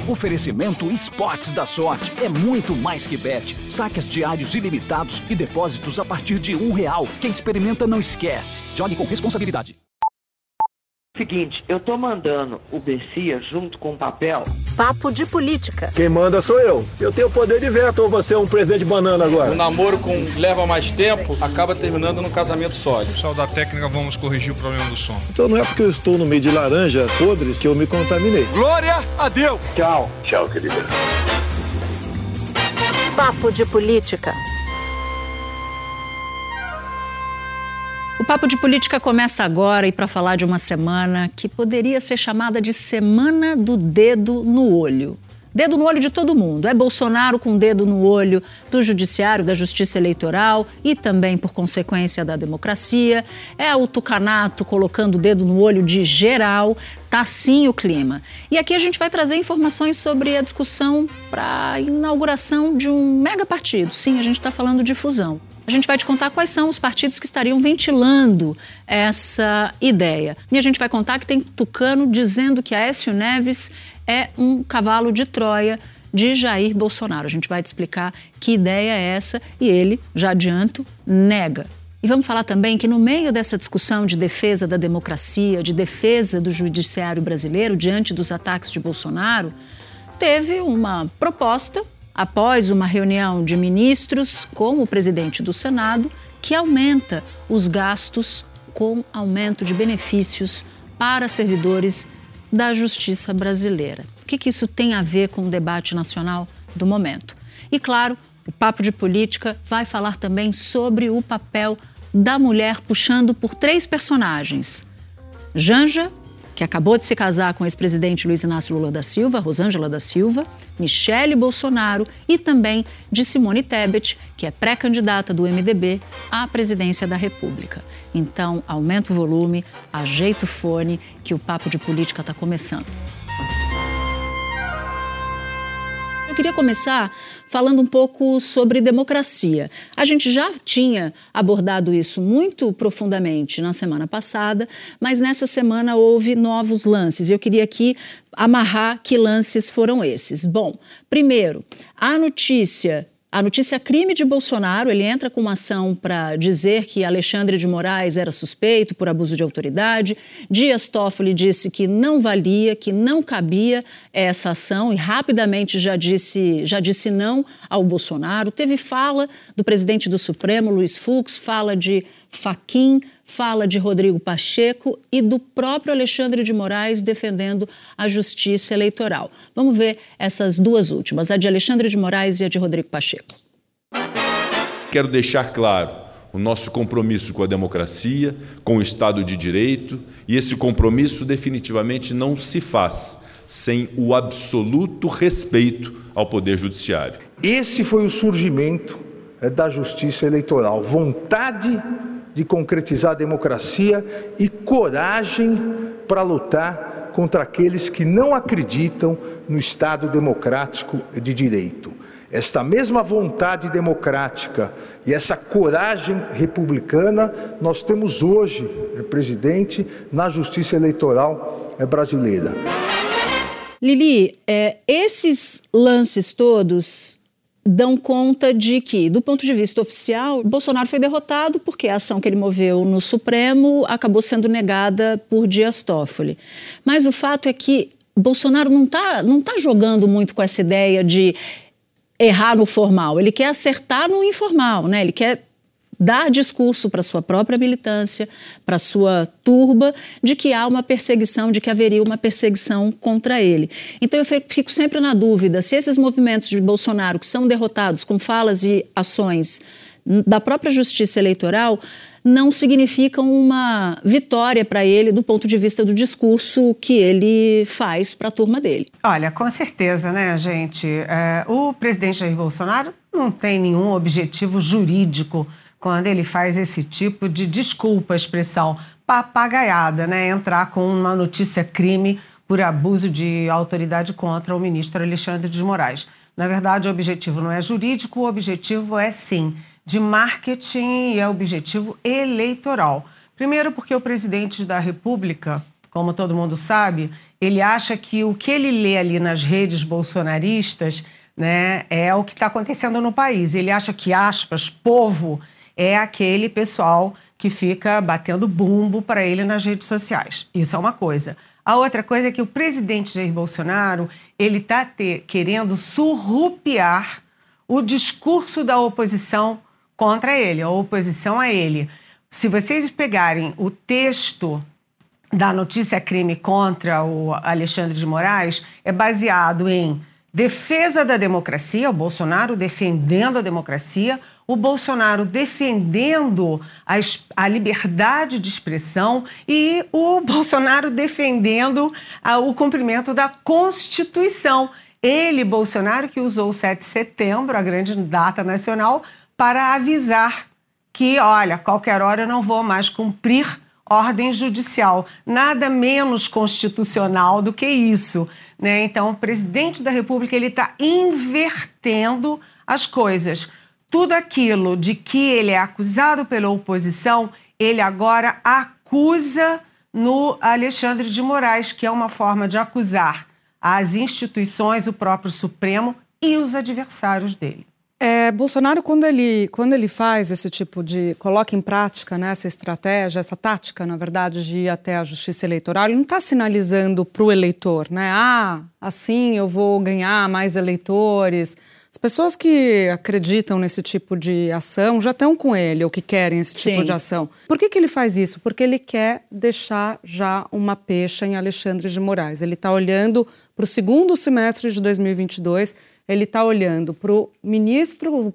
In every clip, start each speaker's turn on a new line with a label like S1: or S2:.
S1: Oferecimento Esportes da Sorte. É muito mais que bet. Saques diários ilimitados e depósitos a partir de R$1. Quem experimenta não esquece. Jogue com responsabilidade.
S2: Seguinte, eu tô mandando o Bessia junto com o papel.
S3: Papo de política.
S4: Quem manda sou eu. Eu tenho poder de veto ou você é um presente de banana agora?
S5: O namoro leva mais tempo, acaba terminando num casamento sólido.
S6: Pessoal da técnica, vamos corrigir o problema do som.
S4: Então não é porque eu estou no meio de laranja podres que eu me contaminei.
S5: Glória a Deus!
S4: Tchau.
S7: Tchau, querida.
S3: Papo de política. O Papo de Política começa agora e para falar de uma semana que poderia ser chamada de Semana do Dedo no Olho. Dedo no olho de todo mundo. É Bolsonaro com dedo no olho do Judiciário, da Justiça Eleitoral e também, por consequência, da democracia. É o tucanato colocando o dedo no olho de geral. Tá sim o clima. E aqui a gente vai trazer informações sobre a discussão para a inauguração de um mega partido. Sim, a gente está falando de fusão. A gente vai te contar quais são os partidos que estariam ventilando essa ideia. E a gente vai contar que tem tucano dizendo que Aécio Neves é um cavalo de Troia de Jair Bolsonaro. A gente vai te explicar que ideia é essa e ele, já adianto, nega. E vamos falar também que no meio dessa discussão de defesa da democracia, de defesa do judiciário brasileiro diante dos ataques de Bolsonaro, teve uma proposta após uma reunião de ministros com o presidente do Senado, que aumenta os gastos com aumento de benefícios para servidores da Justiça brasileira. O que isso tem a ver com o debate nacional do momento? E, claro, o Papo de Política vai falar também sobre o papel da mulher puxando por 3 personagens. Janja, que acabou de se casar com o ex-presidente Luiz Inácio Lula da Silva, Rosângela da Silva, Michele Bolsonaro e também de Simone Tebet, que é pré-candidata do MDB à presidência da República. Então, aumenta o volume, ajeita o fone, que o Papo de Política está começando. Eu queria começar falando um pouco sobre democracia. A gente já tinha abordado isso muito profundamente na semana passada, mas nessa semana houve novos lances. Eu queria aqui amarrar que lances foram esses. Bom, primeiro, a notícia crime de Bolsonaro. Ele entra com uma ação para dizer que Alexandre de Moraes era suspeito por abuso de autoridade. Dias Toffoli disse que não valia, que não cabia essa ação e rapidamente já disse não ao Bolsonaro. Teve fala do presidente do Supremo, Luiz Fux, fala de Fachin, fala de Rodrigo Pacheco e do próprio Alexandre de Moraes defendendo a justiça eleitoral. Vamos ver essas duas últimas, a de Alexandre de Moraes e a de Rodrigo Pacheco.
S8: Quero deixar claro o nosso compromisso com a democracia, com o Estado de Direito, e esse compromisso definitivamente não se faz sem o absoluto respeito ao Poder Judiciário.
S9: Esse foi o surgimento da justiça eleitoral, vontade de concretizar a democracia e coragem para lutar contra aqueles que não acreditam no Estado democrático de direito. Esta mesma vontade democrática e essa coragem republicana nós temos hoje, presidente, na justiça eleitoral brasileira.
S3: Lili, esses lances todos dão conta de que, do ponto de vista oficial, Bolsonaro foi derrotado porque a ação que ele moveu no Supremo acabou sendo negada por Dias Toffoli. Mas o fato é que Bolsonaro não tá jogando muito com essa ideia de errar no formal. Ele quer acertar no informal, né? Ele quer dar discurso para sua própria militância, para sua turba, de que há uma perseguição, de que haveria uma perseguição contra ele. Então eu fico sempre na dúvida se esses movimentos de Bolsonaro que são derrotados com falas e ações da própria justiça eleitoral não significam uma vitória para ele do ponto de vista do discurso que ele faz para a turma dele.
S10: Olha, com certeza, né, gente? O presidente Jair Bolsonaro não tem nenhum objetivo jurídico quando ele faz esse tipo de, desculpa a expressão, papagaiada, né? Entrar com uma notícia crime por abuso de autoridade contra o ministro Alexandre de Moraes. Na verdade, o objetivo não é jurídico, o objetivo é, sim, de marketing e é objetivo eleitoral. Primeiro porque o presidente da República, como todo mundo sabe, ele acha que o que ele lê ali nas redes bolsonaristas, né, é o que está acontecendo no país. Ele acha que, aspas, povo é aquele pessoal que fica batendo bumbo para ele nas redes sociais. Isso é uma coisa. A outra coisa é que o presidente Jair Bolsonaro, ele está querendo surrupiar o discurso da oposição contra ele, a oposição a ele. Se vocês pegarem o texto da notícia crime contra o Alexandre de Moraes, é baseado em defesa da democracia, o Bolsonaro defendendo a democracia, o Bolsonaro defendendo a liberdade de expressão e o Bolsonaro defendendo o cumprimento da Constituição. Ele, Bolsonaro, que usou o 7 de setembro, a grande data nacional, para avisar que, olha, qualquer hora eu não vou mais cumprir ordem judicial. Nada menos constitucional do que isso, né? Então, o presidente da República está invertendo as coisas. Tudo aquilo de que ele é acusado pela oposição, ele agora acusa no Alexandre de Moraes, que é uma forma de acusar as instituições, o próprio Supremo e os adversários dele.
S7: Bolsonaro, quando ele faz esse tipo de... coloca em prática, né, essa estratégia, essa tática, na verdade, de ir até a justiça eleitoral, ele não está sinalizando para o eleitor, né? Assim eu vou ganhar mais eleitores. As pessoas que acreditam nesse tipo de ação já estão com ele, ou que querem esse tipo de ação. Por que ele faz isso? Porque ele quer deixar já uma pecha em Alexandre de Moraes. Ele está olhando para o segundo semestre de 2022, ele está olhando para o ministro, o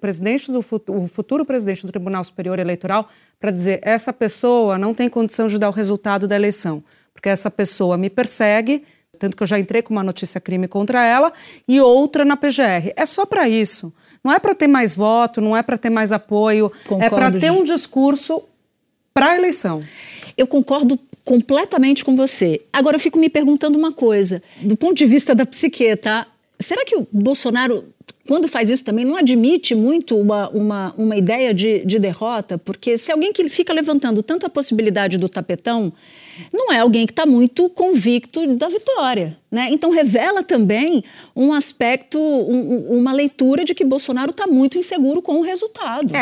S7: futuro presidente do Tribunal Superior Eleitoral, para dizer, essa pessoa não tem condição de dar o resultado da eleição, porque essa pessoa me persegue, tanto que eu já entrei com uma notícia crime contra ela, e outra na PGR. É só para isso. Não é para ter mais voto, não é para ter mais apoio, é para ter um discurso para a eleição.
S3: Eu concordo completamente com você. Agora, eu fico me perguntando uma coisa, do ponto de vista da psique, tá? Será que o Bolsonaro, quando faz isso também, não admite muito uma ideia de derrota? Porque se alguém que fica levantando tanto a possibilidade do tapetão, não é alguém que está muito convicto da vitória, né? Então revela também um aspecto, uma leitura de que Bolsonaro está muito inseguro com o resultado.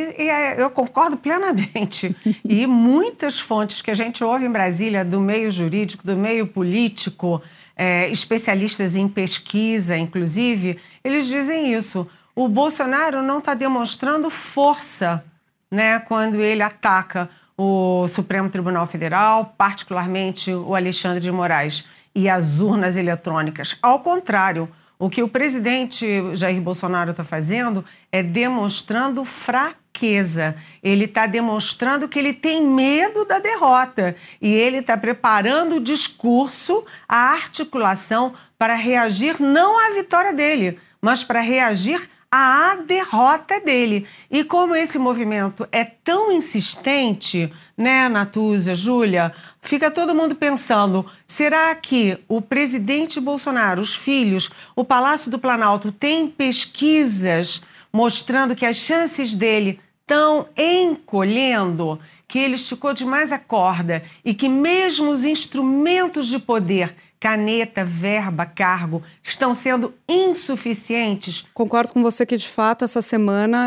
S10: Eu concordo plenamente. E muitas fontes que a gente ouve em Brasília, do meio jurídico, do meio político, especialistas em pesquisa, inclusive, eles dizem isso. O Bolsonaro não está demonstrando força, né, quando ele ataca o Supremo Tribunal Federal, particularmente o Alexandre de Moraes e as urnas eletrônicas. Ao contrário, o que o presidente Jair Bolsonaro está fazendo é demonstrando fraqueza. Ele está demonstrando que ele tem medo da derrota e ele está preparando o discurso, a articulação para reagir não à vitória dele, mas para reagir à derrota dele. E como esse movimento é tão insistente, né, Natuza, Júlia, fica todo mundo pensando, será que o presidente Bolsonaro, os filhos, o Palácio do Planalto tem pesquisas mostrando que as chances dele estão encolhendo, que ele esticou demais a corda e que mesmo os instrumentos de poder, caneta, verba, cargo, estão sendo insuficientes?
S7: Concordo com você que, de fato, essa semana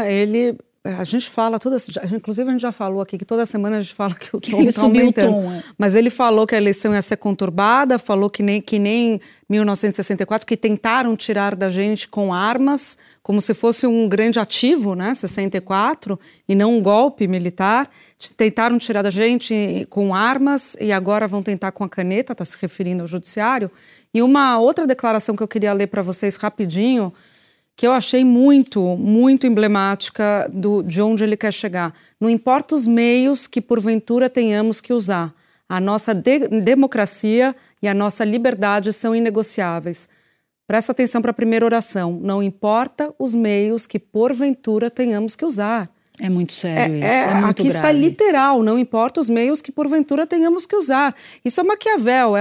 S7: a gente fala, inclusive a gente já falou aqui que toda semana a gente fala que o tom está aumentando. Mas ele falou que a eleição ia ser conturbada, falou que nem 1964, que tentaram tirar da gente com armas, como se fosse um grande ativo, né, 64, e não um golpe militar. Tentaram tirar da gente com armas e agora vão tentar com a caneta, está se referindo ao judiciário. E uma outra declaração que eu queria ler para vocês rapidinho, que eu achei muito, muito emblemática de onde ele quer chegar. Não importa os meios que porventura tenhamos que usar, a nossa democracia e a nossa liberdade são inegociáveis. Presta atenção para a primeira oração. Não importa os meios que porventura tenhamos que usar.
S3: É muito sério isso, é muito
S7: aqui
S3: grave.
S7: Está literal, não importa os meios que porventura tenhamos que usar. Isso é Maquiavel,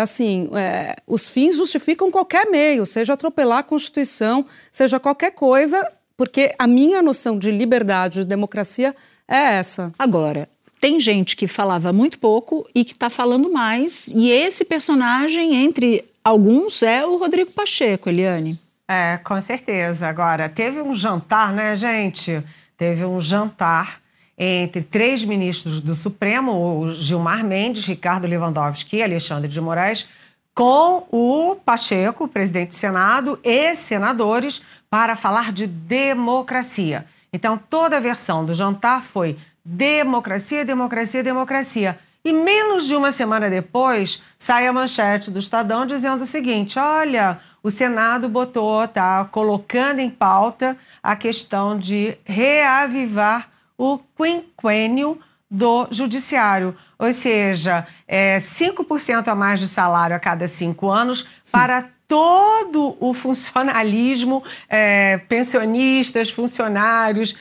S7: os fins justificam qualquer meio, seja atropelar a Constituição, seja qualquer coisa, porque a minha noção de liberdade, de democracia é essa.
S3: Agora, tem gente que falava muito pouco e que está falando mais. E esse personagem, entre alguns, é o Rodrigo Pacheco, Eliane.
S10: Com certeza. Agora, teve um jantar, né, gente? Teve um jantar entre 3 ministros do Supremo, o Gilmar Mendes, Ricardo Lewandowski e Alexandre de Moraes, com o Pacheco, presidente do Senado, e senadores, para falar de democracia. Então, toda a versão do jantar foi democracia, democracia, democracia. E menos de uma semana depois, sai a manchete do Estadão dizendo o seguinte: olha, o Senado tá colocando em pauta a questão de reavivar o quinquênio do judiciário. Ou seja, 5% a mais de salário a cada 5 anos para todo o funcionalismo, pensionistas, funcionários,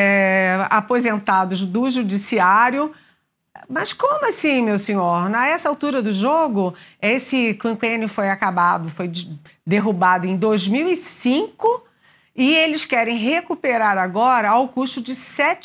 S10: aposentados do judiciário. Mas como assim, meu senhor? A essa altura do jogo, esse quinquênio foi derrubado em 2005 e eles querem recuperar agora ao custo de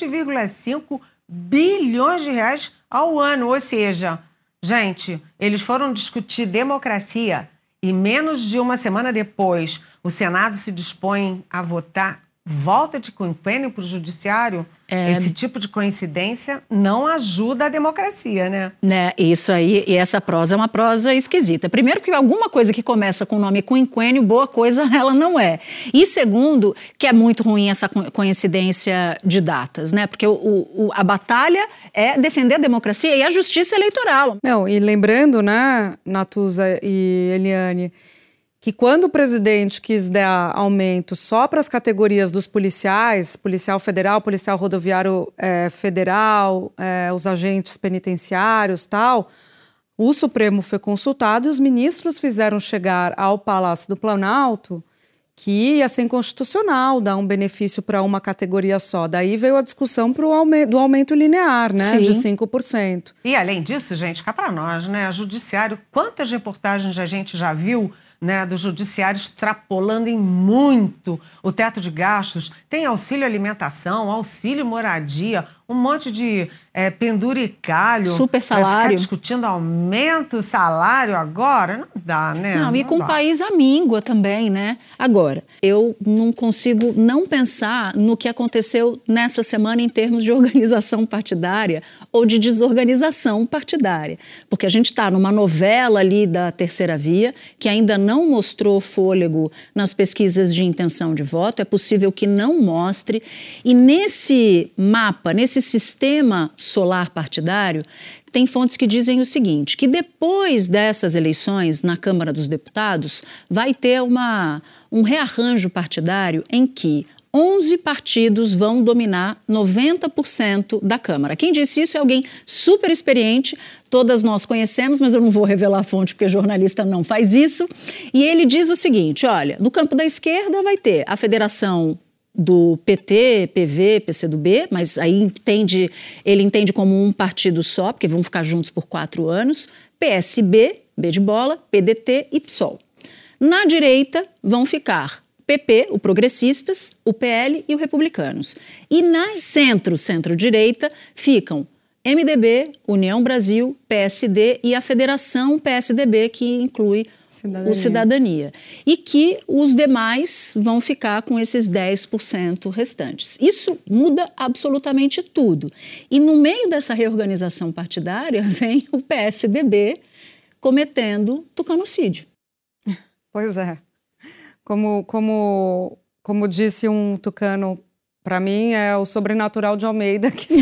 S10: 7,5 bilhões de reais ao ano. Ou seja, gente, eles foram discutir democracia e menos de uma semana depois o Senado se dispõe a votar volta de quinquênio para o judiciário. Esse tipo de coincidência não ajuda a democracia, né?
S3: Isso aí, e essa prosa é uma prosa esquisita. Primeiro que alguma coisa que começa com o nome quinquênio, boa coisa ela não é. E segundo, que é muito ruim essa coincidência de datas, né? Porque a batalha é defender a democracia e a justiça eleitoral.
S7: Não, e lembrando, né, Natuza e Eliane, que quando o presidente quis dar aumento só para as categorias dos policiais, policial federal, policial rodoviário federal, os agentes penitenciários e tal, o Supremo foi consultado e os ministros fizeram chegar ao Palácio do Planalto que ia ser inconstitucional dar um benefício para uma categoria só. Daí veio a discussão do aumento linear, né, de 5%.
S10: E além disso, gente, cá para nós, né, judiciário, quantas reportagens a gente já viu, né, do judiciário extrapolando em muito o teto de gastos? Tem auxílio alimentação, auxílio moradia, um monte de penduricalho.
S3: Super salário.
S10: Pra ficar discutindo aumento, salário agora? Não dá, né?
S3: Não, e com o país à míngua também, né? Agora, eu não consigo não pensar no que aconteceu nessa semana em termos de organização partidária ou de desorganização partidária. Porque a gente está numa novela ali da terceira via, que ainda não mostrou fôlego nas pesquisas de intenção de voto, é possível que não mostre. E nesse mapa, nesse sistema solar partidário, tem fontes que dizem o seguinte, que depois dessas eleições na Câmara dos Deputados vai ter um rearranjo partidário em que 11 partidos vão dominar 90% da Câmara. Quem disse isso é alguém super experiente, todas nós conhecemos, mas eu não vou revelar a fonte porque jornalista não faz isso. E ele diz o seguinte, olha, no campo da esquerda vai ter a Federação do PT, PV, PCdoB, mas aí ele entende como um partido só, porque vão ficar juntos por 4 anos, PSB, B de bola, PDT e PSOL. Na direita vão ficar PP, o Progressistas, o PL e o Republicanos. E na centro-direita ficam MDB, União Brasil, PSD e a Federação PSDB, que inclui o Cidadania. E que os demais vão ficar com esses 10% restantes. Isso muda absolutamente tudo. E no meio dessa reorganização partidária vem o PSDB cometendo tucanocídio.
S7: Pois é. Como disse um tucano, para mim é o sobrenatural de Almeida que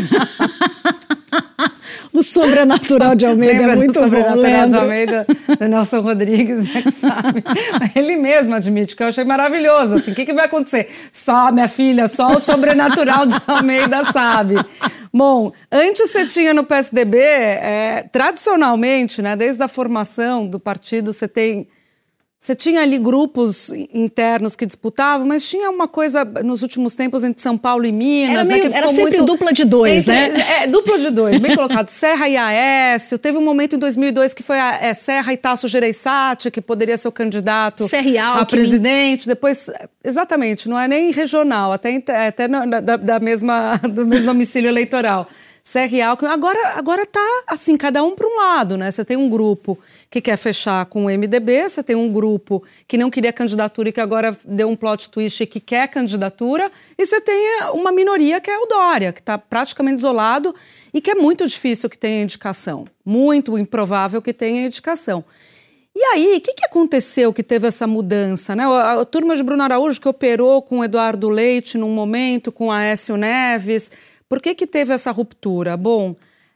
S3: O sobrenatural de Almeida é muito bom. O sobrenatural
S7: de Almeida, do Nelson Rodrigues, é que sabe. Ele mesmo admite, que eu achei maravilhoso. Assim, o que vai acontecer? Só, minha filha, só o sobrenatural de Almeida sabe. Bom, antes você tinha no PSDB, tradicionalmente, né, desde a formação do partido, você tinha ali grupos internos que disputavam, mas tinha uma coisa nos últimos tempos entre São Paulo e Minas,
S3: era sempre dupla de dois, né?
S7: Dupla de dois, bem colocado. Serra e Aécio. Teve um momento em 2002 que foi Serra e Tasso Gereissati, que poderia ser o candidato a presidente. Depois, exatamente, não é nem regional, até do mesmo domicílio eleitoral. se é real. Agora tá assim, cada um para um lado, né? Você tem um grupo que quer fechar com o MDB, você tem um grupo que não queria candidatura e que agora deu um plot twist e que quer candidatura, e você tem uma minoria que é o Dória, que está praticamente isolado e que é muito difícil que tenha indicação, muito improvável que tenha indicação. E aí, o que aconteceu que teve essa mudança, né? A turma de Bruno Araújo que operou com o Eduardo Leite num momento, com Aécio Neves, por que teve essa ruptura? Bom,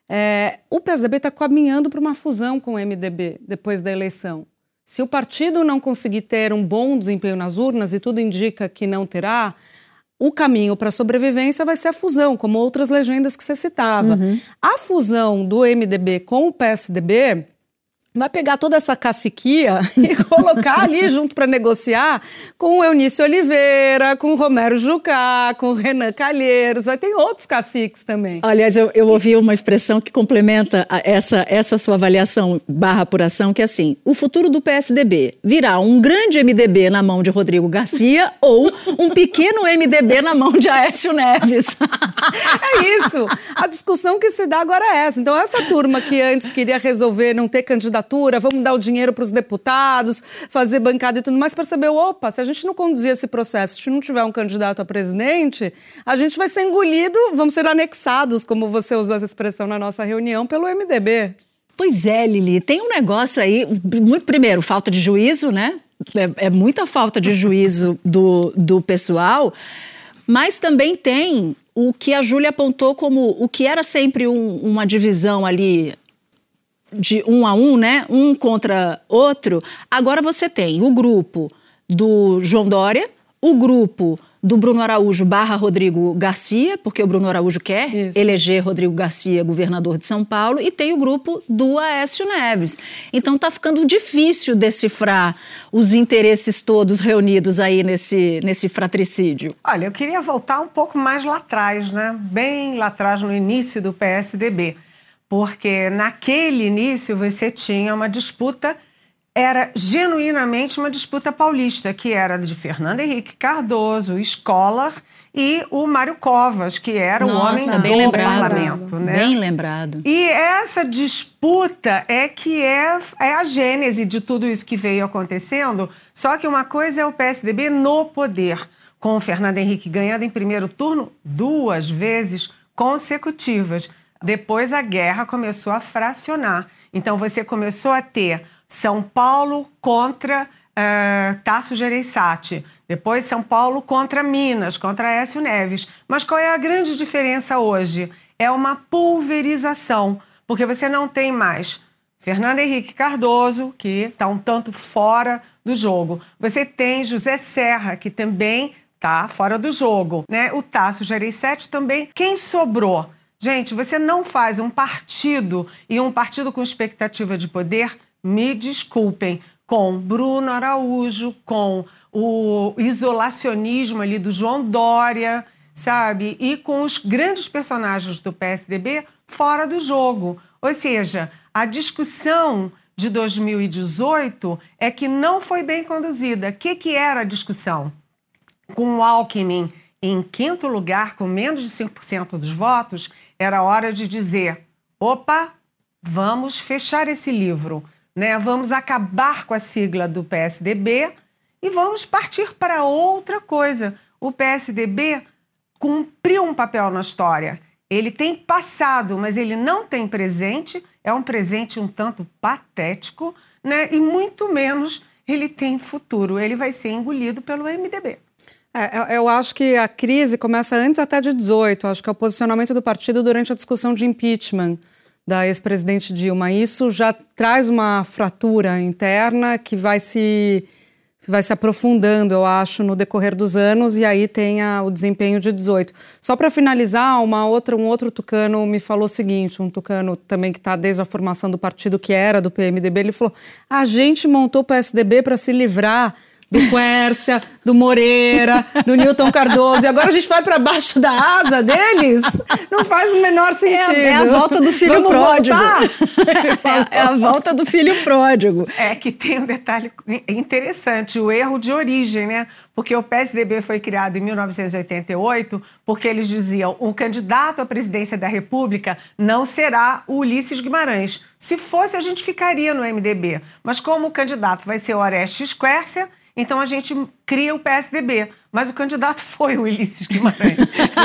S7: o PSDB está caminhando para uma fusão com o MDB depois da eleição. Se o partido não conseguir ter um bom desempenho nas urnas, e tudo indica que não terá, o caminho para a sobrevivência vai ser a fusão, como outras legendas que você citava. A fusão do MDB com o PSDB vai pegar toda essa caciquia e colocar ali junto para negociar com o Eunício Oliveira, com o Romero Jucá, com o Renan Calheiros, vai ter outros caciques também.
S3: Aliás, eu ouvi uma expressão que complementa essa sua avaliação /apuração, que é assim, o futuro do PSDB virá um grande MDB na mão de Rodrigo Garcia ou um pequeno MDB na mão de Aécio Neves.
S7: É isso, a discussão que se dá agora é essa. Então essa turma que antes queria resolver não ter candidatura, vamos dar o dinheiro para os deputados, fazer bancada e tudo mais, percebeu, opa, se a gente não conduzir esse processo, se não tiver um candidato a presidente, a gente vai ser engolido, vamos ser anexados, como você usou essa expressão na nossa reunião, pelo MDB.
S3: Pois é, Lili, tem um negócio aí, muito, primeiro, falta de juízo, né? É muita falta de juízo do pessoal, mas também tem o que a Júlia apontou como o que era sempre uma divisão ali de 1 a 1, né? Um contra outro. Agora você tem o grupo do João Dória, o grupo do Bruno Araújo / Rodrigo Garcia, porque o Bruno Araújo quer eleger Rodrigo Garcia governador de São Paulo, e tem o grupo do Aécio Neves. Então está ficando difícil decifrar os interesses todos reunidos aí nesse fratricídio.
S10: Olha, eu queria voltar um pouco mais lá atrás, né? Bem lá atrás, no início do PSDB. Porque naquele início você tinha uma disputa, era genuinamente uma disputa paulista, que era de Fernando Henrique Cardoso, o Scholar, e o Mário Covas, que era o homem do parlamento. Né?
S3: Bem lembrado.
S10: E essa disputa é que é a gênese de tudo isso que veio acontecendo, só que uma coisa é o PSDB no poder, com o Fernando Henrique ganhando em primeiro turno 2 vezes consecutivas. Depois a guerra começou a fracionar. Então você começou a ter São Paulo contra Tasso Gereissati. Depois São Paulo contra Minas, contra Aécio Neves. Mas qual é a grande diferença hoje? É uma pulverização. Porque você não tem mais Fernando Henrique Cardoso, que está um tanto fora do jogo. Você tem José Serra, que também está fora do jogo. Né? O Tasso Gereissati também. Quem sobrou? Gente, você não faz um partido e um partido com expectativa de poder, me desculpem, com Bruno Araújo, com o isolacionismo ali do João Dória, sabe? E com os grandes personagens do PSDB fora do jogo. Ou seja, a discussão de 2018 é que não foi bem conduzida. O que era a discussão? Com o Alckmin em 5º lugar, com menos de 5% dos votos, era hora de dizer, opa, vamos fechar esse livro, né? Vamos acabar com a sigla do PSDB e vamos partir para outra coisa. O PSDB cumpriu um papel na história. Ele tem passado, mas ele não tem presente, é um presente um tanto patético, né? E muito menos ele tem futuro. Ele vai ser engolido pelo MDB.
S7: Eu acho que a crise começa antes até de 18. Acho que é o posicionamento do partido durante a discussão de impeachment da ex-presidente Dilma. Isso já traz uma fratura interna que vai se aprofundando, eu acho, no decorrer dos anos, e aí tem o desempenho de 18. Só para finalizar, um outro tucano me falou o seguinte, um tucano também que está desde a formação do partido, que era do PMDB, ele falou, a gente montou o PSDB para se livrar do Quércia, do Moreira, do Newton Cardoso, e agora a gente vai para baixo da asa deles? Não faz o menor sentido.
S3: É a volta do filho pródigo. É a volta do filho pródigo.
S10: É que tem um detalhe interessante, o erro de origem, né? Porque o PSDB foi criado em 1988 porque eles diziam o candidato à presidência da República não será o Ulisses Guimarães. Se fosse, a gente ficaria no MDB. Mas como o candidato vai ser o Orestes Quércia, então a gente cria o PSDB. Mas o candidato foi o Ulisses Guimarães.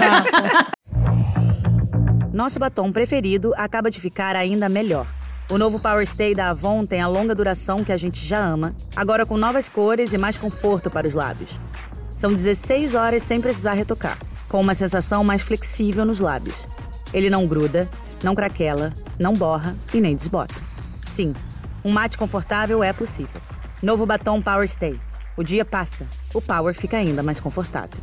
S11: Nosso batom preferido acaba de ficar ainda melhor. O novo Power Stay da Avon tem a longa duração que a gente já ama, agora com novas cores e mais conforto para os lábios. São 16 horas sem precisar retocar, com uma sensação mais flexível nos lábios. Ele não gruda, não craquela, não borra e nem desbota. Sim, um mate confortável é possível. Novo batom Power Stay. O dia passa, o Power fica ainda mais confortável.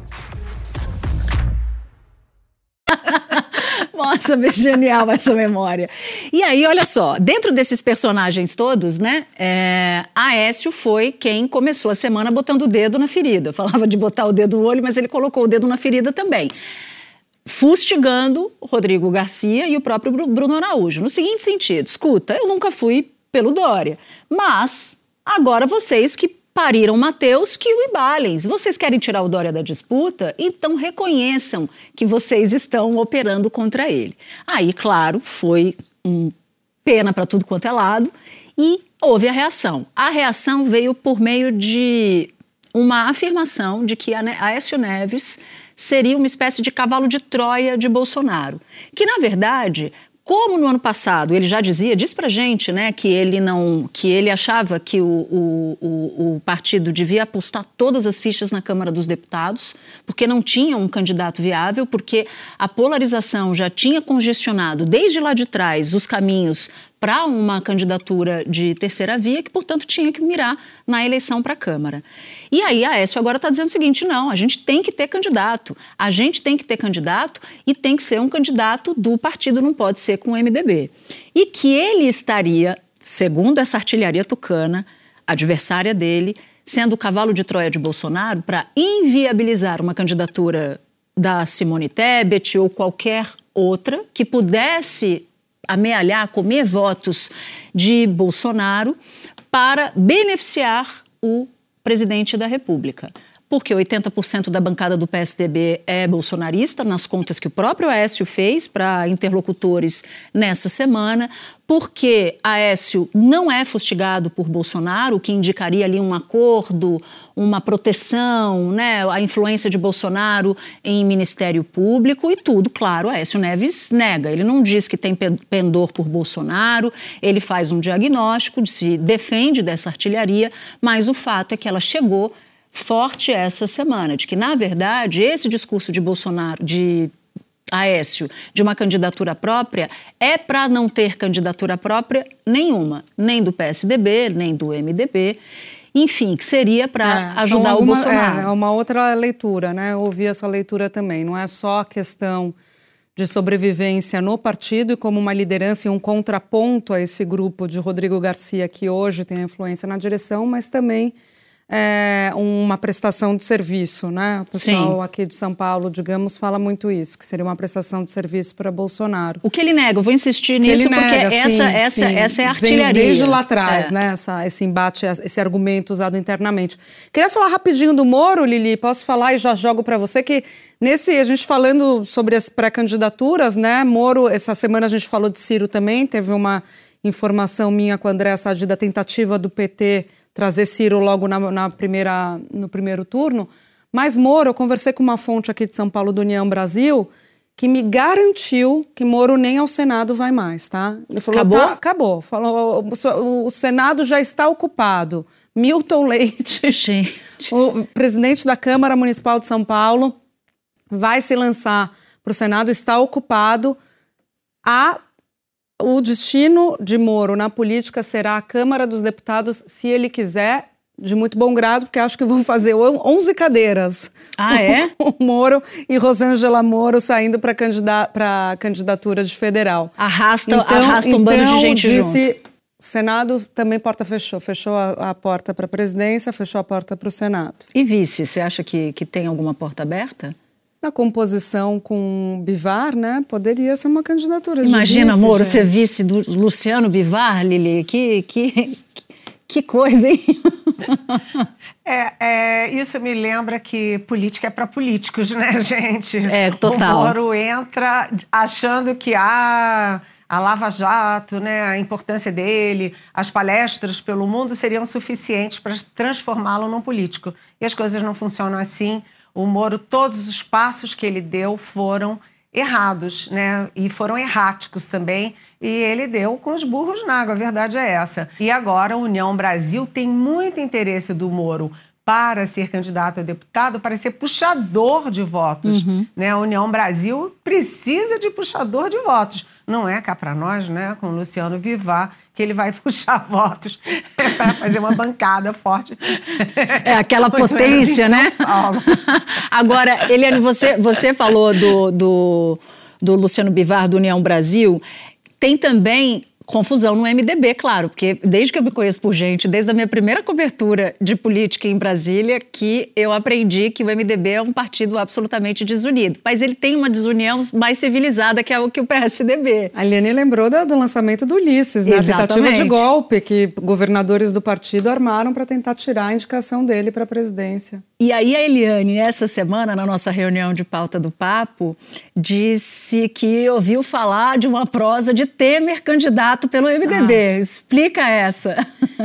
S3: Nossa, genial essa memória. E aí, olha só, dentro desses personagens todos, né, Aécio foi quem começou a semana botando o dedo na ferida. Falava de botar o dedo no olho, mas ele colocou o dedo na ferida também. Fustigando Rodrigo Garcia e o próprio Bruno Araújo. No seguinte sentido, escuta, eu nunca fui pelo Dória, mas agora vocês que pariram Mateus, que o embalem. Se vocês querem tirar o Dória da disputa, então reconheçam que vocês estão operando contra ele. Aí, claro, foi pena para tudo quanto é lado e houve a reação. A reação veio por meio de uma afirmação de que Aécio Neves seria uma espécie de cavalo de Troia de Bolsonaro, que, na verdade, como no ano passado ele já diz pra gente, né, que ele achava que o partido devia apostar todas as fichas na Câmara dos Deputados, porque não tinha um candidato viável, porque a polarização já tinha congestionado desde lá de trás os caminhos para uma candidatura de terceira via, que, portanto, tinha que mirar na eleição para a Câmara. E aí a Aécio agora está dizendo o seguinte, não, a gente tem que ter candidato, e tem que ser um candidato do partido, não pode ser com o MDB. E que ele estaria, segundo essa artilharia tucana, adversária dele, sendo o cavalo de Troia de Bolsonaro para inviabilizar uma candidatura da Simone Tebet ou qualquer outra que pudesse amealhar, comer votos de Bolsonaro para beneficiar o presidente da República. Porque 80% da bancada do PSDB é bolsonarista, nas contas que o próprio Aécio fez para interlocutores nessa semana, porque Aécio não é fustigado por Bolsonaro, o que indicaria ali um acordo, uma proteção, né, a influência de Bolsonaro em Ministério Público e tudo, claro, Aécio Neves nega. Ele não diz que tem pendor por Bolsonaro, ele faz um diagnóstico, se defende dessa artilharia, mas o fato é que ela chegou forte essa semana, de que, na verdade, esse discurso de Bolsonaro, de Aécio, de uma candidatura própria, é para não ter candidatura própria nenhuma, nem do PSDB, nem do MDB, enfim, que seria para ajudar o Bolsonaro.
S7: É uma outra leitura, né? Eu ouvi essa leitura também, não é só a questão de sobrevivência no partido e como uma liderança e um contraponto a esse grupo de Rodrigo Garcia, que hoje tem influência na direção, mas também uma prestação de serviço, né? O pessoal aqui de São Paulo, digamos, fala muito isso, que seria uma prestação de serviço para Bolsonaro.
S3: O que ele nega, eu vou insistir nisso, porque essa é a artilharia.
S7: Vem desde lá atrás, né? Esse embate, esse argumento usado internamente. Queria falar rapidinho do Moro, Lili, posso falar e já jogo para você que a gente falando sobre as pré-candidaturas, né? Moro, essa semana a gente falou de Ciro também, teve uma informação minha com a Andréa Sadi da tentativa do PT trazer Ciro logo no primeiro turno. Mas Moro, eu conversei com uma fonte aqui de São Paulo, do União Brasil, que me garantiu que Moro nem ao Senado vai mais, tá? Ele falou,
S3: acabou?
S7: Acabou. Falou, o Senado já está ocupado. Milton Leite, o presidente da Câmara Municipal de São Paulo, vai se lançar para o Senado, está ocupado. O destino de Moro na política será a Câmara dos Deputados, se ele quiser, de muito bom grado, porque acho que vão fazer 11 cadeiras.
S3: Ah, é?
S7: O Moro e Rosângela Moro saindo para a candidatura de federal.
S3: Arrasta um bando de gente
S7: junto. Senado também porta fechou. Fechou a porta para a presidência, fechou a porta para o Senado.
S3: E vice, você acha que tem alguma porta aberta?
S7: Na composição com Bivar, né, poderia ser uma candidatura de
S3: Imagina,
S7: vice,
S3: Moro,
S7: gente.
S3: ser vice do Luciano Bivar, Lili, que coisa, hein?
S10: Isso me lembra que política é para políticos, né, gente?
S3: Total.
S10: O Moro entra achando que a Lava Jato, né, a importância dele, as palestras pelo mundo seriam suficientes para transformá-lo num político. E as coisas não funcionam assim. O Moro, todos os passos que ele deu foram errados, né? E foram erráticos também. E ele deu com os burros na água, a verdade é essa. E agora a União Brasil tem muito interesse do Moro para ser candidato a deputado, para ser puxador de votos. Né? A União Brasil precisa de puxador de votos. Não é cá para nós, né, com o Luciano Bivar, que ele vai puxar votos para fazer uma bancada forte.
S3: Aquela potência, né? Agora, Eliane, você falou do Luciano Bivar, do União Brasil. Tem também confusão no MDB, claro, porque desde que eu me conheço por gente, desde a minha primeira cobertura de política em Brasília, que eu aprendi que o MDB é um partido absolutamente desunido. Mas ele tem uma desunião mais civilizada que o PSDB.
S7: A Eliane lembrou do lançamento do Ulisses, né? A tentativa de golpe que governadores do partido armaram para tentar tirar a indicação dele para a presidência.
S3: E aí a Eliane, essa semana, na nossa reunião de pauta do Papo, disse que ouviu falar de uma prosa de Temer candidato pelo MDB. Explica essa.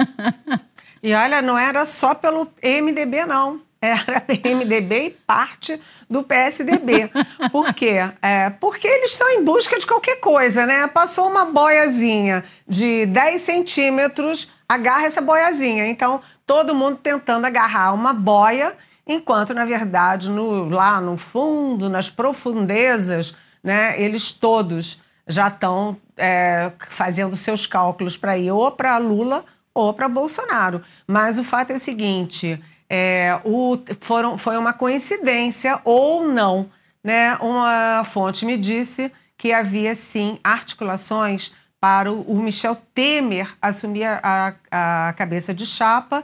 S10: E olha, não era só pelo MDB, não. Era MDB e parte do PSDB. Por quê? Porque eles estão em busca de qualquer coisa, né? Passou uma boiazinha de 10 centímetros, agarra essa boiazinha. Então, todo mundo tentando agarrar uma boia, enquanto, na verdade, lá no fundo, nas profundezas, né, eles todos já estão fazendo seus cálculos para ir ou para Lula ou para Bolsonaro. Mas o fato é o seguinte, foi uma coincidência ou não, né? Uma fonte me disse que havia, sim, articulações para o Michel Temer assumir a cabeça de chapa,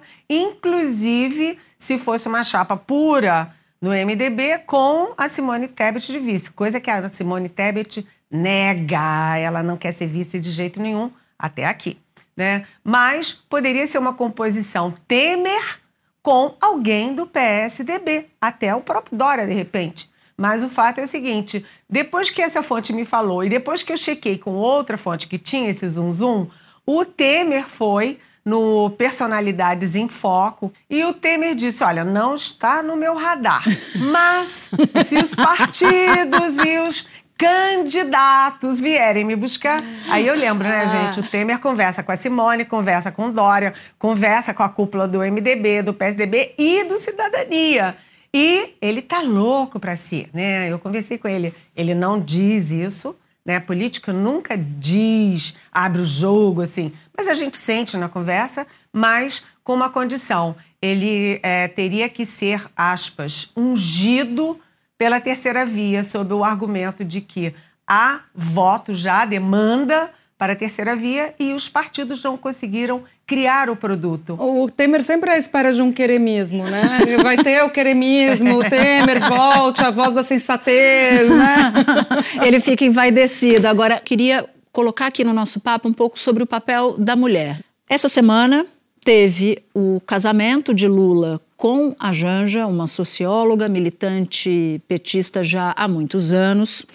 S10: inclusive se fosse uma chapa pura no MDB com a Simone Tebet de vice, coisa que a Simone Tebet nega, ela não quer ser vice de jeito nenhum, até aqui, né? Mas poderia ser uma composição Temer com alguém do PSDB, até o próprio Dória, de repente. Mas o fato é o seguinte, depois que essa fonte me falou e depois que eu chequei com outra fonte que tinha esse zum-zum, o Temer foi no Personalidades em Foco e o Temer disse, olha, não está no meu radar, mas se os partidos e os candidatos vierem me buscar. Aí eu lembro, né, gente? O Temer conversa com a Simone, conversa com o Dória, conversa com a cúpula do MDB, do PSDB e do Cidadania. E ele tá louco para si, né? Eu conversei com ele. Ele não diz isso, né? Político nunca diz, abre o jogo, assim. Mas a gente sente na conversa, mas com uma condição. Ele teria que ser, aspas, ungido pela terceira via, sob o argumento de que há voto já, demanda para a terceira via e os partidos não conseguiram criar o produto.
S7: O Temer sempre à espera de um queremismo, né? Vai ter o queremismo, o Temer volte, a voz da sensatez, né?
S3: Ele fica envaidecido. Agora, queria colocar aqui no nosso papo um pouco sobre o papel da mulher. Essa semana teve o casamento de Lula com a Janja, uma socióloga, militante petista já há muitos anos.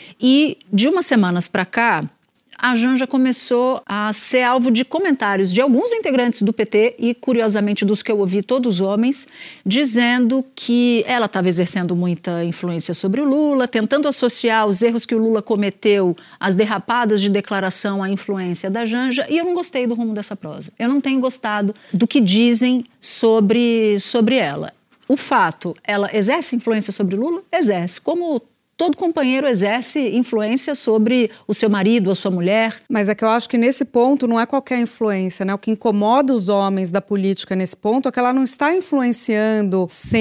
S3: E de umas semanas para cá, a Janja começou a ser alvo de comentários de alguns integrantes do PT e, curiosamente, dos que eu ouvi, todos homens, dizendo que ela estava exercendo muita influência sobre o Lula, tentando associar os erros que o Lula cometeu às derrapadas de declaração à influência da Janja, e eu não gostei do rumo dessa prosa. Eu não tenho gostado do que dizem sobre ela. O fato, ela exerce influência sobre o Lula? Exerce. Como todo companheiro exerce influência sobre o seu marido, a sua mulher.
S7: Mas é que eu acho que nesse ponto não é qualquer influência, né? O que incomoda os homens da política nesse ponto é que ela não está influenciando sem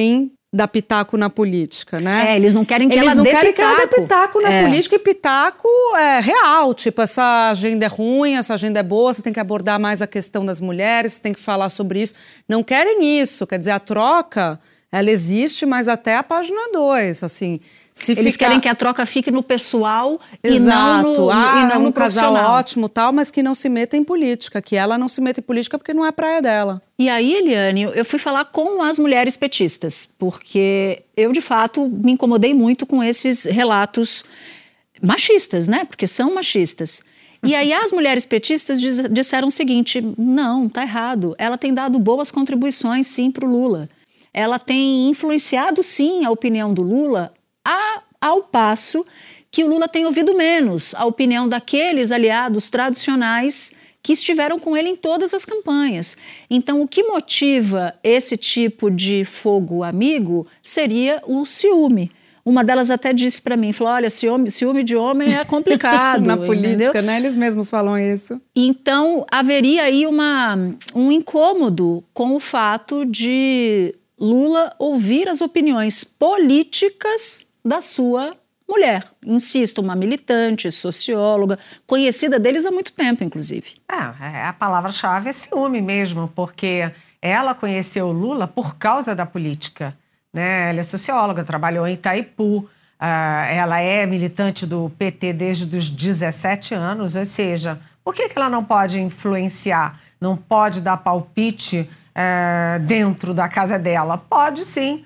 S7: dar pitaco na política, né?
S3: Eles não querem que ela dê
S7: pitaco na política, e pitaco é real. Tipo, essa agenda é ruim, essa agenda é boa, você tem que abordar mais a questão das mulheres, você tem que falar sobre isso. Não querem isso, quer dizer, a troca, ela existe, mas até a página 2, assim...
S3: Eles querem que a troca fique no pessoal.
S7: Exato.
S3: E não no
S7: casal ótimo tal, mas que não se meta em política, que ela não se meta em política porque não é a praia dela.
S3: E aí, Eliane, eu fui falar com as mulheres petistas, porque eu, de fato, me incomodei muito com esses relatos machistas, né? Porque são machistas. E aí as mulheres petistas disseram o seguinte: não, tá errado. Ela tem dado boas contribuições, sim, para o Lula. Ela tem influenciado, sim, a opinião do Lula, ao passo que o Lula tem ouvido menos a opinião daqueles aliados tradicionais que estiveram com ele em todas as campanhas. Então, o que motiva esse tipo de fogo amigo seria o ciúme. Uma delas até disse para mim, falou, olha, ciúme de homem é complicado.
S7: Na política,
S3: entendeu?
S7: né? Eles mesmos falam isso.
S3: Então, haveria aí um incômodo com o fato de Lula ouvir as opiniões políticas da sua mulher. Insisto, uma militante, socióloga, conhecida deles há muito tempo, inclusive.
S10: A palavra-chave é ciúme mesmo, porque ela conheceu o Lula por causa da política, né? Ela é socióloga, trabalhou em Itaipu, ela é militante do PT desde os 17 anos, ou seja, por que ela não pode influenciar, não pode dar palpite dentro da casa dela? Pode sim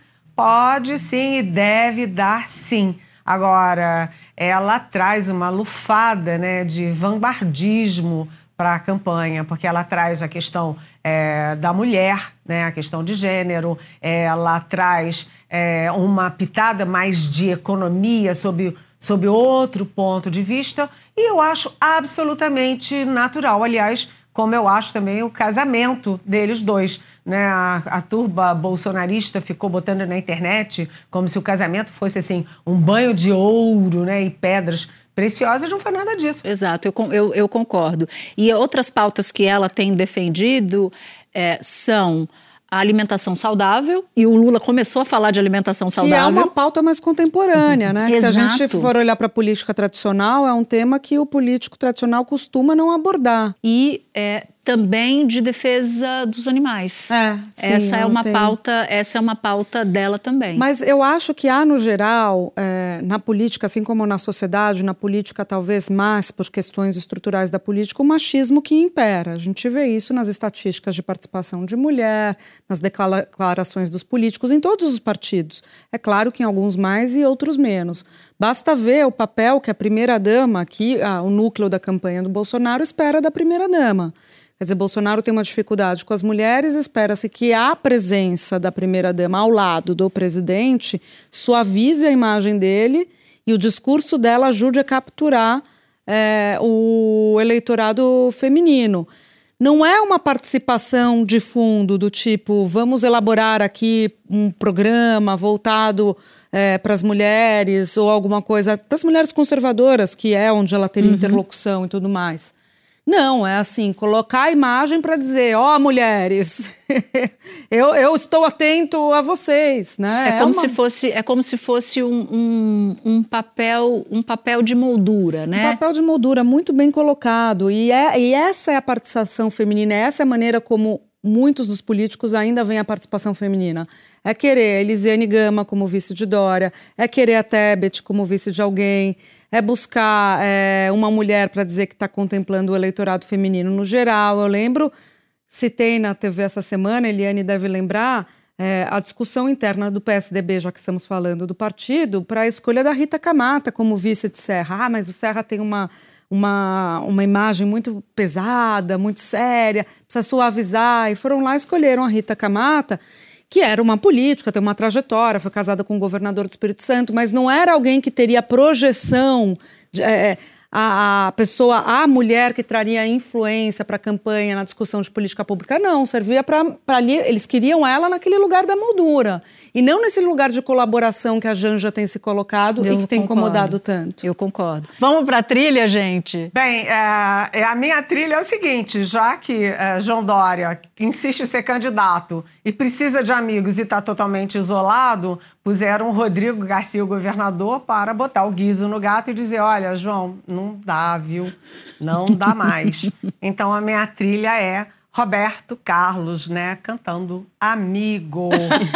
S10: e deve dar sim. Agora, ela traz uma lufada, né, de vanguardismo para a campanha, porque ela traz a questão da mulher, né, a questão de gênero, ela traz uma pitada mais de economia sob outro ponto de vista, e eu acho absolutamente natural. Aliás, como eu acho também o casamento deles dois, né? A turba bolsonarista ficou botando na internet como se o casamento fosse assim um banho de ouro, né? E pedras preciosas. Não foi nada disso.
S3: Exato, eu concordo. E outras pautas que ela tem defendido são a alimentação saudável, e o Lula começou a falar de alimentação saudável.
S7: Que é uma pauta mais contemporânea, né? Que se a gente for olhar para a política tradicional, é um tema que o político tradicional costuma não abordar.
S3: E também de defesa dos animais.
S7: Sim,
S3: essa é uma pauta dela também.
S7: Mas eu acho que há, no geral, na política, assim como na sociedade, na política talvez mais por questões estruturais da política, o machismo que impera. A gente vê isso nas estatísticas de participação de mulher, nas declarações dos políticos, em todos os partidos. É claro que em alguns mais e outros menos. Basta ver o papel que a primeira-dama, o núcleo da campanha do Bolsonaro, espera da primeira-dama. Quer dizer, Bolsonaro tem uma dificuldade com as mulheres, espera-se que a presença da primeira-dama ao lado do presidente suavize a imagem dele e o discurso dela ajude a capturar o eleitorado feminino. Não é uma participação de fundo do tipo, vamos elaborar aqui um programa voltado para as mulheres ou alguma coisa, para as mulheres conservadoras, que é onde ela teria interlocução e tudo mais. Não, é assim, colocar a imagem para dizer, mulheres, eu estou atento a vocês, né?
S3: É como se fosse um papel de moldura, né?
S7: Um papel de moldura muito bem colocado, e essa é a participação feminina, essa é a maneira como muitos dos políticos ainda veem a participação feminina. É querer a Elisiane Gama como vice de Dória, é querer a Tebet como vice de alguém, é buscar uma mulher para dizer que está contemplando o eleitorado feminino no geral. Eu lembro, citei na TV essa semana, Eliane deve lembrar, a discussão interna do PSDB, já que estamos falando do partido, para a escolha da Rita Camata como vice de Serra. Mas o Serra tem uma imagem muito pesada, muito séria, precisa suavizar, e foram lá e escolheram a Rita Camata, que era uma política, tem uma trajetória, foi casada com o governador do Espírito Santo, mas não era alguém que teria projeção, a pessoa, a mulher que traria influência para a campanha, na discussão de política pública. Não, servia para ali, eles queriam ela naquele lugar da moldura. E não nesse lugar de colaboração que a Janja tem se colocado e que tem incomodado tanto.
S3: Eu concordo. Vamos para a trilha, gente?
S10: Bem, a minha trilha é o seguinte, já que João Dória insiste em ser candidato e precisa de amigos e está totalmente isolado, puseram o Rodrigo Garcia, o governador, para botar o guizo no gato e dizer, olha, João, não dá, viu? Não dá mais. Então, a minha trilha é Roberto Carlos, né? Cantando Amigo.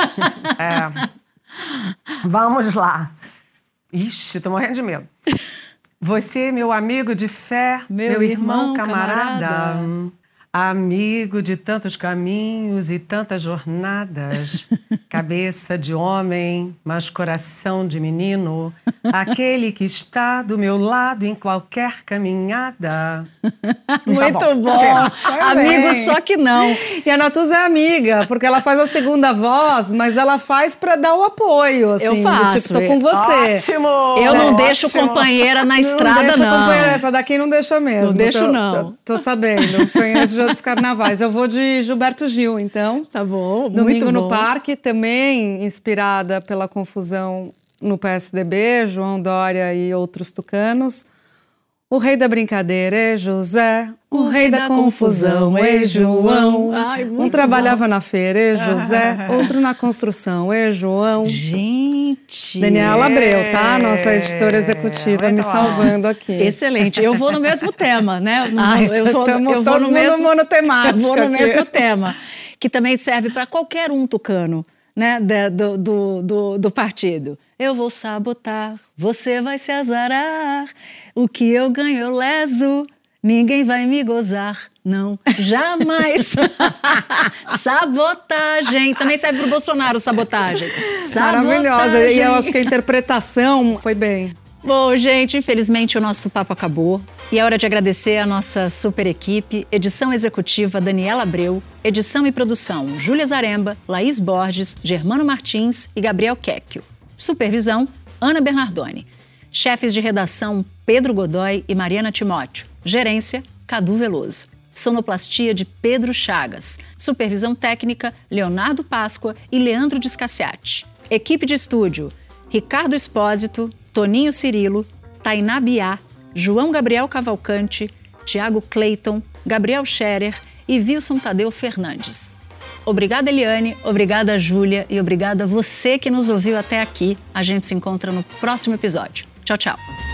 S10: Vamos lá. Ixi, tô morrendo de medo. Você, meu amigo de fé, meu irmão camarada. Amigo de tantos caminhos e tantas jornadas, cabeça de homem, mas coração de menino, aquele que está do meu lado em qualquer caminhada.
S3: Muito bom. Amigo, só que não.
S7: E a Natuza é amiga, porque ela faz a segunda voz, mas ela faz pra dar o apoio, assim.
S3: Eu faço.
S7: Tipo, tô com você.
S10: Ótimo!
S3: Eu não deixo companheira na estrada,
S7: não. Não deixa
S3: não.
S7: companheira, essa daqui não deixa mesmo.
S3: Não deixo, não.
S7: Tô sabendo, conheço dos carnavais. Eu vou de Gilberto Gil, então.
S3: Tá bom,
S7: Domingo
S3: muito
S7: no
S3: bom.
S7: Parque, também inspirada pela confusão no PSDB, João Dória e outros tucanos. O rei da brincadeira é José, o rei da confusão é João.
S3: Ai,
S7: um trabalhava na feira, é José, outro na construção, é João.
S3: Gente!
S7: Daniela Abreu, tá? Nossa editora executiva me salvando aqui.
S3: Excelente. Eu vou no mesmo tema, né? Eu vou
S7: no mesmo monotemático.
S3: Eu vou no mesmo tema, que também serve para qualquer um tucano, né? Do partido. Eu vou sabotar, você vai se azarar. O que eu ganho eu leso, ninguém vai me gozar. Não, jamais. Sabotagem. Também serve pro Bolsonaro, sabotagem.
S7: Maravilhosa. E eu acho que a interpretação foi bem.
S3: Bom, gente, infelizmente o nosso papo acabou. E é hora de agradecer a nossa super equipe, edição executiva Daniela Abreu, edição e produção Júlia Zaremba, Laís Borges, Germano Martins e Gabriel Quecchio. Supervisão, Ana Bernardoni. Chefes de redação, Pedro Godoy e Mariana Timóteo. Gerência, Cadu Veloso. Sonoplastia de Pedro Chagas. Supervisão técnica, Leonardo Páscoa e Leandro Descaciati. Equipe de estúdio, Ricardo Espósito, Toninho Cirilo, Tainá Biá, João Gabriel Cavalcante, Tiago Cleiton, Gabriel Scherer e Wilson Tadeu Fernandes. Obrigada, Eliane, obrigada, Júlia, e obrigada a você que nos ouviu até aqui. A gente se encontra no próximo episódio. Tchau, tchau.